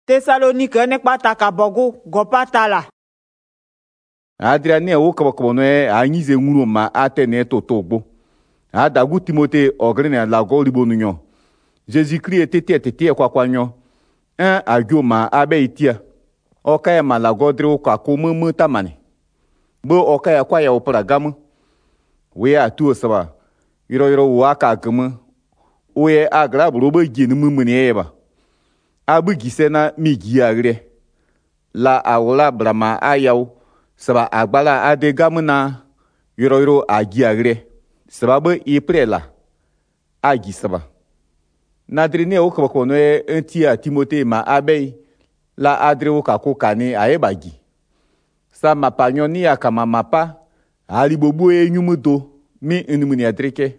Thessalonique ne kpata kabogo gopatala. Adriane wo kabakono anyize nguru ma atene totogbo. Adagu Timote ogrene la go libonu nyo. Jésus-Christ tete kwa nyo. Agyo ma abe itia. Okaya ma la go dre kwa komu tamane. Bo okaya kwa ya opra gamu. We atu saba. Yiro waka gamu. Oye agra brobo ginu mumuni eba. Abu gisena migi agre. La awola brama ayaw. Saba agbala ade gamu na yiro agi agre. Saba ipre la. Agi saba. Nadrine o kabakono entia Timote ma abei. La adre o kako kane aebagi. Sa mapanyo ni akama mapa. Alibobu nyumudo. Mi inimuni adrike.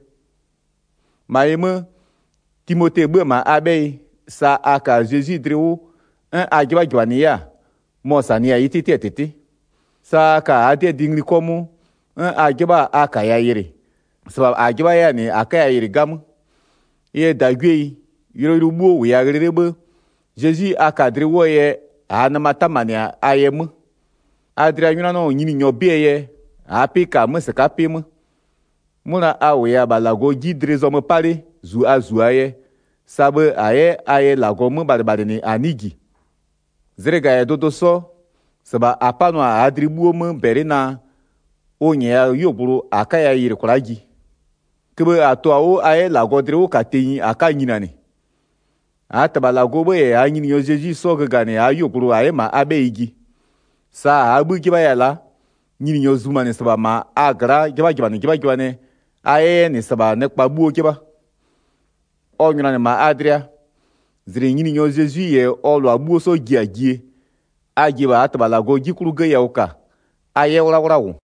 Maeme Timote be ma abei. Sa aka Jésus dreu agiba gwania. Mosa ni ayiti tete. Sa aka ade dingli komu agiba aka ya yiri. Sabab agiba ya ni aka ya yiri gamu. Ye dagwe yiro buo we ya rebe. Jésus aka dreu ye anamata mania ayemu. Adria nyuna no nyini nyobe ye apika musaka pemu. Muna awe ya balago gidre zo me pare zu azuaye. Sabe aye lago mu bade ni anigi. Zrega ya dodo so. Saba apano a adribuo mu berina. Onye ya yoburu aka ya yiri kuragi. Kebe ato ao aye lago drewo kateyi aka nyinane. Ataba lago be ya nyini yo Jésus so gane a yoburu aye ma abe igi. Sa abu giba ya la. Nyini yo zumane saba ma agra giba ne. Aye ni saba nekpa buo giba. Onyuna ma adria. Zire nyini nyo Jésus ye olu abuo so gia. Agiba ataba lago gikuru ge ya uka. Aye wura